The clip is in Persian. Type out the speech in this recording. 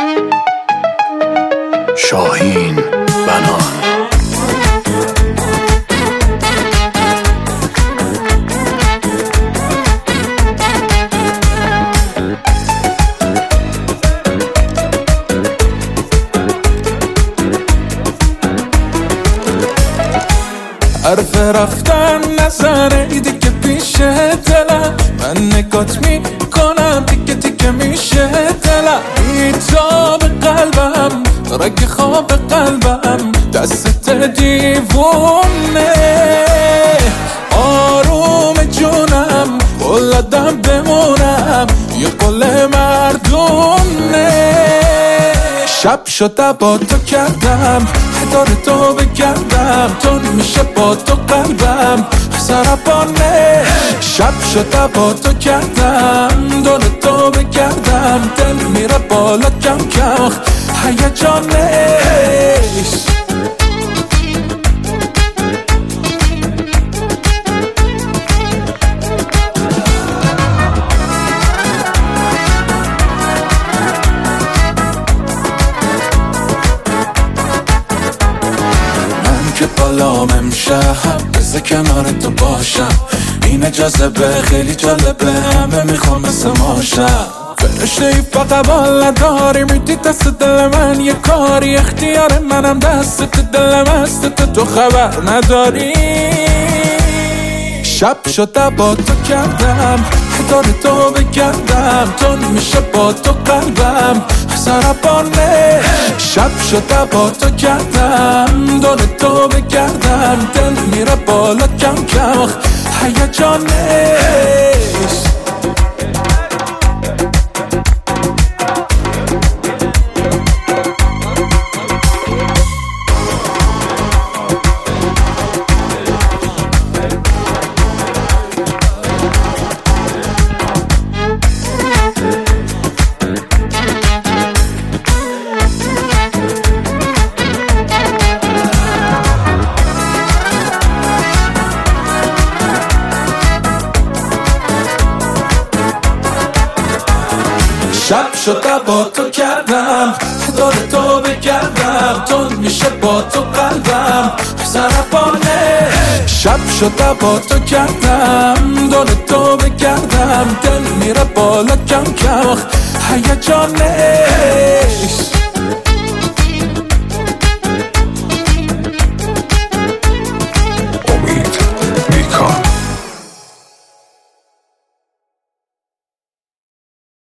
شاهین بنان. حرف رفتن نزنه دیگه پیش دلم، من نگات میکنم دیگه دیگه میشه دلم. بیتاب قلبم رگ خواب قلبم دست دیوونه، آروم جونم قلدم بمونم یه قل مردونه. شب شده با تو کردم دار تو بگردم، تو میشه با تو قلبم سرپانه. شب شده با تو کردم دار تو بگردم، دل میره بالا کم کم هیجانش. که بالام امشب بذار کنار تو باشم، این جاذبه خیلی جالبه، همه میخوام مثل ماشم. فرشته ای فقط بال نداری، میدی دست دل من یه کاری، اختیار منم دست دلم هست تو خبر نداری. شب شده با تو کردم دار تو بگردم، تو میشه با تو قلبم سرپانه. شب شده با تو کردم دار تو بگردم، دل میره بالا کم کم هیجانش. شب شده با تو کردم دار تو بگردم، تو میشه با تو قلبم سرپانه. شب شده با تو کردم دار تو بگردم، دل میره بالا کم کم هیجانش.